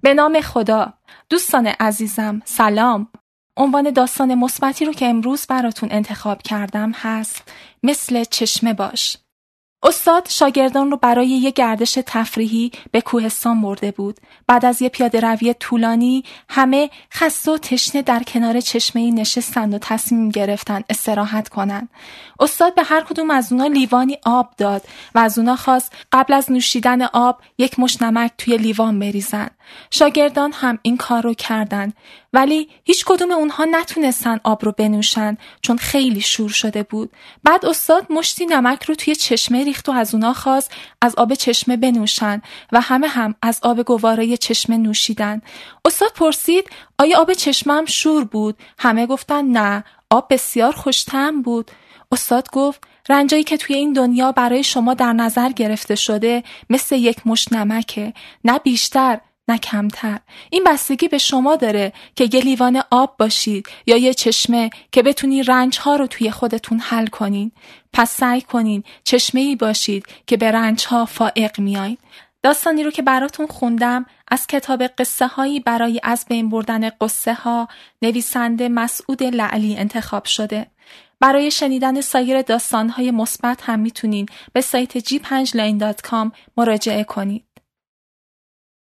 به نام خدا. دوستان عزیزم سلام. عنوان داستان مثبتی رو که امروز براتون انتخاب کردم هست مثل چشمه باش. استاد شاگردان رو برای یه گردش تفریحی به کوهستان برده بود. بعد از یه پیاده روی طولانی همه خسته و تشنه در کنار چشمه‌ای نشستند و تصمیم گرفتن استراحت کنن. استاد به هر کدوم از اونا لیوانی آب داد و از اونا خواست قبل از نوشیدن آب یک مشت نمک توی لیوان بریزن. شاگردان هم این کار رو کردن، ولی هیچ کدوم اونها نتونستن آب رو بنوشن چون خیلی شور شده بود. بعد استاد مشتی نمک رو توی چشمه ریخت و از اونا خواست از آب چشمه بنوشن و همه هم از آب گواره چشمه نوشیدن. استاد پرسید آیا آب چشمه هم شور بود؟ همه گفتن نه، آب بسیار خوش‌طعم بود. استاد گفت رنجایی که توی این دنیا برای شما در نظر گرفته شده مثل یک مشت نمکه، نه بیشتر نه کمتر. این بستگی به شما داره که یه لیوان آب باشید یا یه چشمه که بتونی رنج‌ها رو توی خودتون حل کنین. پس سعی کنین چشمه‌ای باشید که به رنج‌ها فائق میاین. داستانی رو که براتون خوندم از کتاب قصه هایی برای از بین بردن قصه ها نویسنده مسعود لعلی انتخاب شده. برای شنیدن سایر داستان‌های مثبت هم میتونین به سایت g5line.com مراجعه کنید.